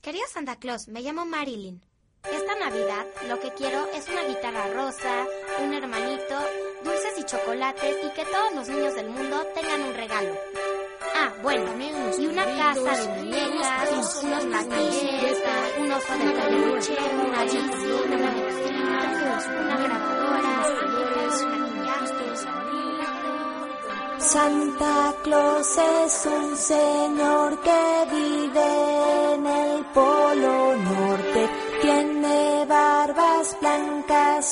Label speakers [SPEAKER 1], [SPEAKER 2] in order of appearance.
[SPEAKER 1] Querido Santa Claus, me llamo Marilyn. Esta Navidad lo que quiero es una guitarra rosa, un hermanito, dulces y chocolates y que todos los niños del mundo tengan un regalo. Ah, bueno, y una casa de muñecas, unos patines, un oso de peluche, una bici, una medicina, una grabadora,
[SPEAKER 2] Santa Claus es un señor que vive en el Polo Norte. Tiene barbas blancas